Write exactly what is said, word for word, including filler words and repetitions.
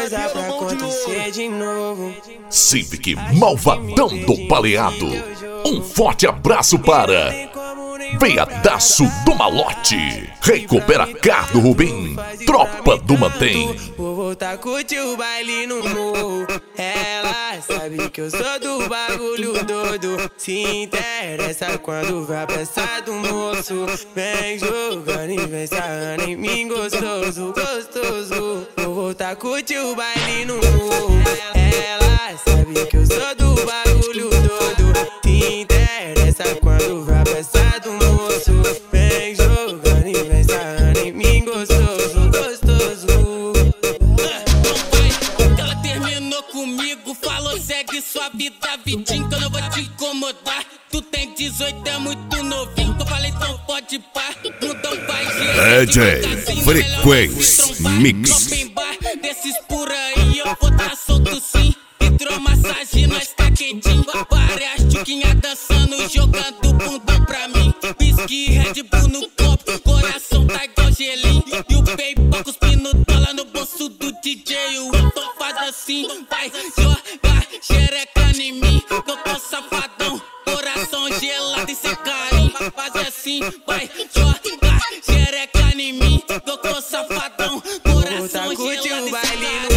coisa pra acontecer de novo. Civic Malvadão do Baleado. Um forte abraço para Veiadaço do Malote, Recupera Cardo Rubim, Tropa do Mantém. Vou voltar a curtir o baile no morro. Ela sabe que eu sou do bagulho doido. Se interessa quando vai pensar do moço. Vem jogando e vem sarrando em mim gostoso, gostoso. Vou voltar a curtir o baile no morro. Ela sabe que eu sou do bagulho doido. Se interessa quando vai pensar do moço. Vem jogando e vem sarrando em mim gostoso, gostoso. Ela terminou comigo, falou segue sua vida, vidinho, que eu não vou te incomodar. Tu tem dezoito, é muito novinho, que eu falei então pode pá. Então vai D J Frequência Mix. Desses por aí eu vou tá solto sim. Hidromassagem, nós tá quentinho. Várias chuquinhas dançando, jogando bundão pra mim. Whisky, Red Bull no copo, coração tá igual gelinho. E o paper cuspindo dólar no bolso do D J. O Elton faz assim, vai jogar xereca em mim. Eu tô safadão, coração gelado e sem carinho. Faz assim, vai jogar xereca em mim. Eu tô safadão, coração gelado e sem carinho.